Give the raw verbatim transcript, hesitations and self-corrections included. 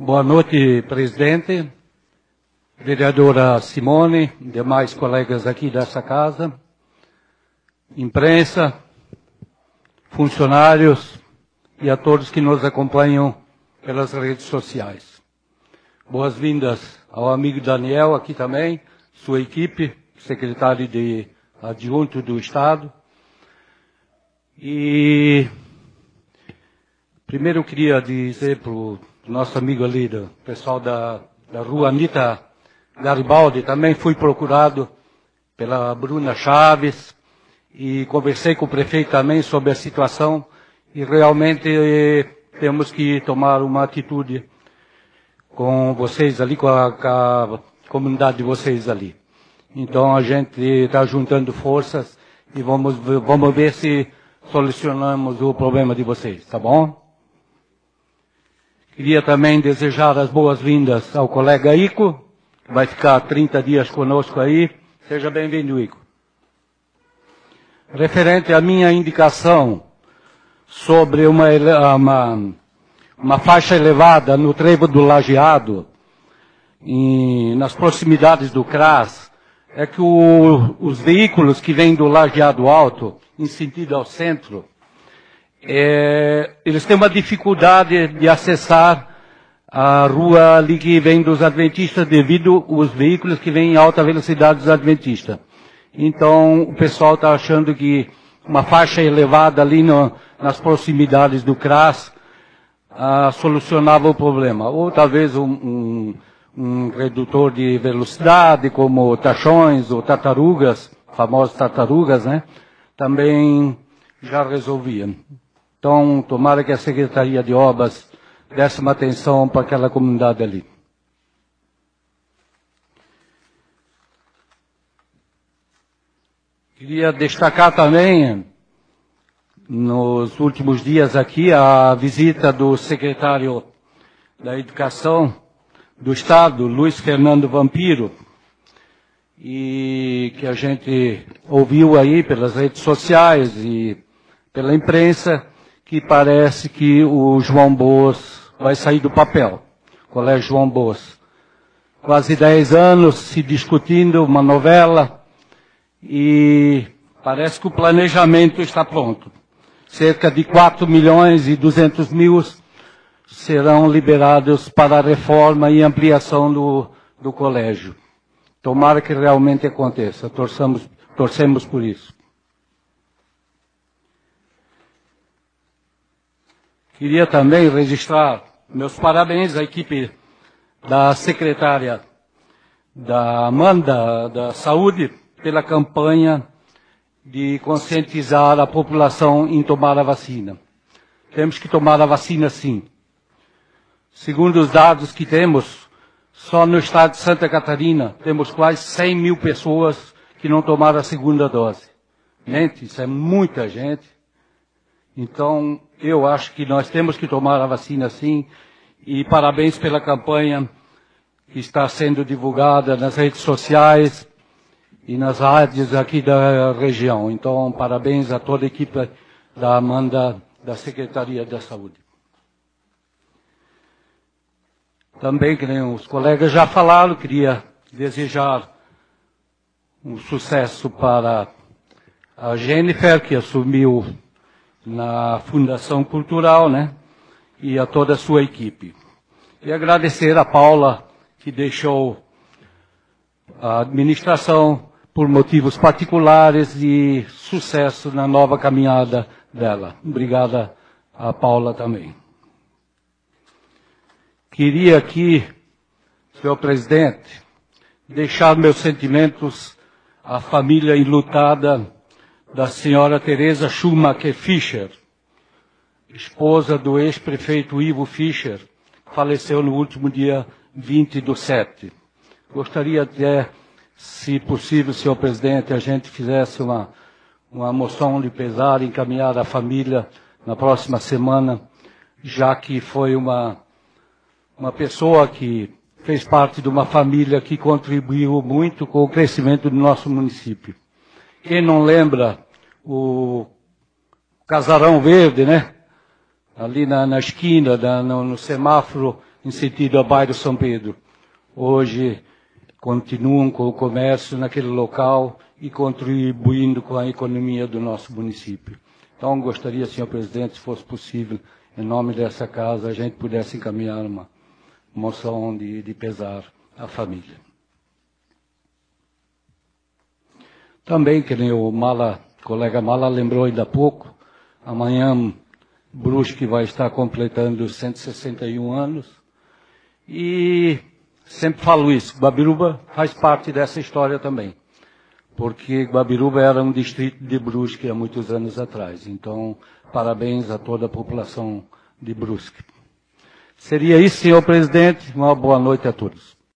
Boa noite, presidente, vereadora Simone, demais colegas aqui dessa casa, imprensa, funcionários e a todos que nos acompanham pelas redes sociais. Boas-vindas ao amigo Daniel aqui também, sua equipe, secretário de adjunto do Estado. E primeiro eu queria dizer para o nosso amigo ali, do pessoal da, da rua Anita Garibaldi, também fui procurado pela Bruna Chaves e conversei com o prefeito também sobre a situação e realmente eh, temos que tomar uma atitude com vocês ali, com a, com a comunidade de vocês ali. Então a gente está juntando forças e vamos, vamos ver se solucionamos o problema de vocês, tá bom? Queria também desejar as boas-vindas ao colega Ico, que vai ficar trinta dias conosco aí. Seja bem-vindo, Ico. Referente à minha indicação sobre uma, uma, uma faixa elevada no trevo do Lajeado, em, nas proximidades do C R A S, é que o, os veículos que vêm do Lajeado Alto, em sentido ao centro, É, eles têm uma dificuldade de acessar a rua ali que vem dos adventistas devido aos veículos que vêm em alta velocidade dos adventistas. Então, o pessoal está achando que uma faixa elevada ali no, nas proximidades do C R A S ah, solucionava o problema. Ou talvez um, um, um redutor de velocidade, como tachões ou tartarugas, famosas tartarugas, né? Também já resolvia. Então, tomara que a Secretaria de Obras desse uma atenção para aquela comunidade ali. Queria destacar também, nos últimos dias aqui, a visita do secretário da Educação do Estado, Luiz Fernando Vampiro, e que a gente ouviu aí pelas redes sociais e pela imprensa, que parece que o João Boas vai sair do papel, Colégio João Boas. Quase dez anos se discutindo uma novela e parece que o planejamento está pronto. Cerca de quatro milhões e duzentos mil serão liberados para a reforma e ampliação do, do colégio. Tomara que realmente aconteça, torçamos, torcemos por isso. Queria também registrar meus parabéns à equipe da secretária da Amanda da Saúde pela campanha de conscientizar a população em tomar a vacina. Temos que tomar a vacina sim. Segundo os dados que temos, só no estado de Santa Catarina temos quase cem mil pessoas que não tomaram a segunda dose. Gente, isso é muita gente. Então, eu acho que nós temos que tomar a vacina sim, e parabéns pela campanha que está sendo divulgada nas redes sociais e nas rádios aqui da região. Então, parabéns a toda a equipe da Amanda, da Secretaria da Saúde. Também, que nem os colegas já falaram, queria desejar um sucesso para a Jennifer, que assumiu na Fundação Cultural, né? E a toda a sua equipe. E agradecer a Paula, que deixou a administração por motivos particulares e sucesso na nova caminhada dela. Obrigada a Paula também. Queria aqui, senhor presidente, deixar meus sentimentos à família enlutada da senhora Teresa Schumacher Fischer, esposa do ex-prefeito Ivo Fischer, que faleceu no último dia vinte do sete. Gostaria até, se possível, senhor presidente, a gente fizesse uma, uma moção de pesar encaminhada à família na próxima semana, já que foi uma, uma pessoa que fez parte de uma família que contribuiu muito com o crescimento do nosso município. Quem não lembra o Casarão Verde, né? Ali na, na esquina, da, no, no semáforo em sentido a bairro São Pedro, hoje continuam com o comércio naquele local e contribuindo com a economia do nosso município. Então, gostaria, senhor presidente, se fosse possível, em nome dessa casa, a gente pudesse encaminhar uma moção de, de pesar à família. Também, que nem o Mala, colega Mala lembrou ainda há pouco, amanhã Brusque vai estar completando cento e sessenta e um anos. E sempre falo isso, Guabiruba faz parte dessa história também. Porque Guabiruba era um distrito de Brusque há muitos anos atrás. Então, parabéns a toda a população de Brusque. Seria isso, senhor presidente. Uma boa noite a todos.